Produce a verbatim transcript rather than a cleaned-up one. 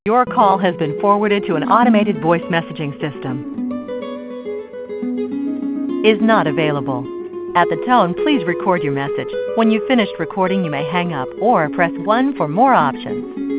Your call has been forwarded to an automated voice messaging system. Is not available. At the tone, please record your message. When you've finished recording, you may hang up or press one for more options.